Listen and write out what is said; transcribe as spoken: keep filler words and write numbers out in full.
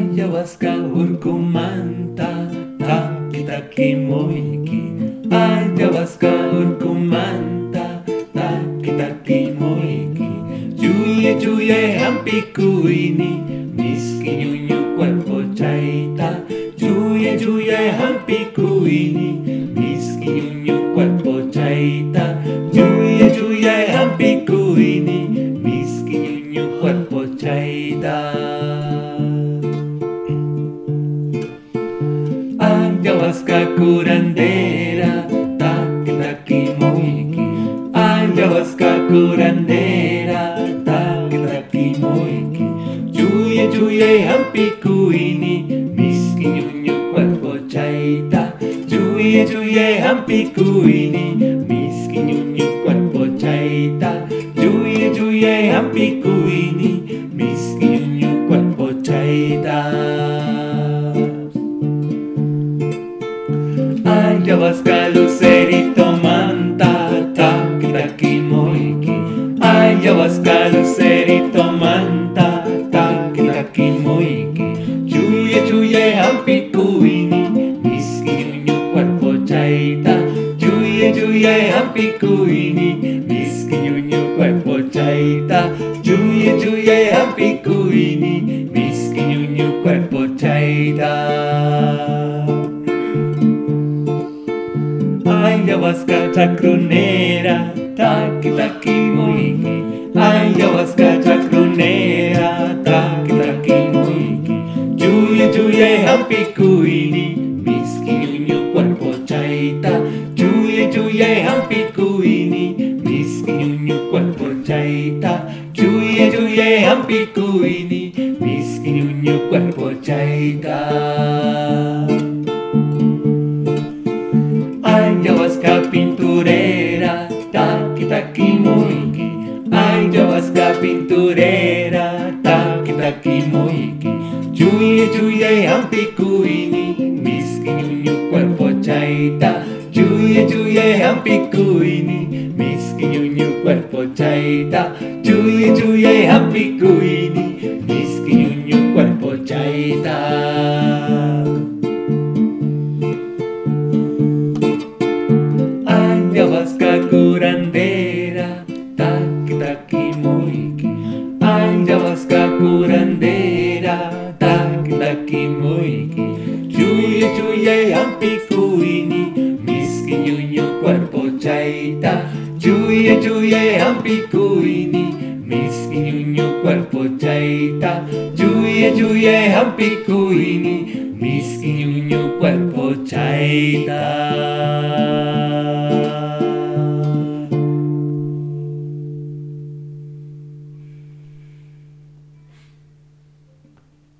ayahuasca urkumanta taki taki moiki, ayahuasca urkumanta taki taki moiki, yuye yuye hampikuini miski ñuñu cuerpo chaita, yuye yuye hampikuini miski ñuñu cuerpo chaita, yuye yuye hampikuini miski ñuñu cuerpo chaita. Ayahuasca curandera, taki taki moiki, ayahuasca curandera, taki taki moiki, yuye yuye hampikuini miski ñuñu cuerpo chaita, yuye yuye hampikuini miski ñuñu cuerpo chaita, yuye yuye hampikuini miski ñuñu cuerpo chaita. Ayahuasca lucerito manta, taki taki moiki, ayahuasca lucerito manta, taki taki moiki, yuye yuye hampikuini miski ñuñu cuerpo chaita, yuye yuye hampikuini miski ñuñu cuerpo chaita, yuye yuye hampikuini miski ñuñu cuerpo chaita. Ayahuasca chacronera, taki taki moiki, ayahuasca chacronera, taki taki moiki, yuye yuye hampikuini miski ñuñu cuerpo chaita, yuye yuye hampikuini miski ñuñu cuerpo chaita, yuye yuye hampikuini miski ñuñu cuerpo chaita. Ayahuasca pinturera, taki taki moiki, ayahuasca pinturera, taki taki moiki, yuye yuye hampikuini miski ñuñu cuerpo chaita, yuye yuye hampikuini miski ñuñu cuerpo chaita, yuye yuye hampikuini miski ñuñu cuerpo chaita. Ayahuasca curandera, taki taki moiki, ayahuasca curandera, taki taki moiki, yuye yuye hampikuini miski ñuñu cuerpo chaita, yuye yuye hampikuini miski ñuñu cuerpo chaita, yuye yuye hampikuini miski ñuñu cuerpo chaita.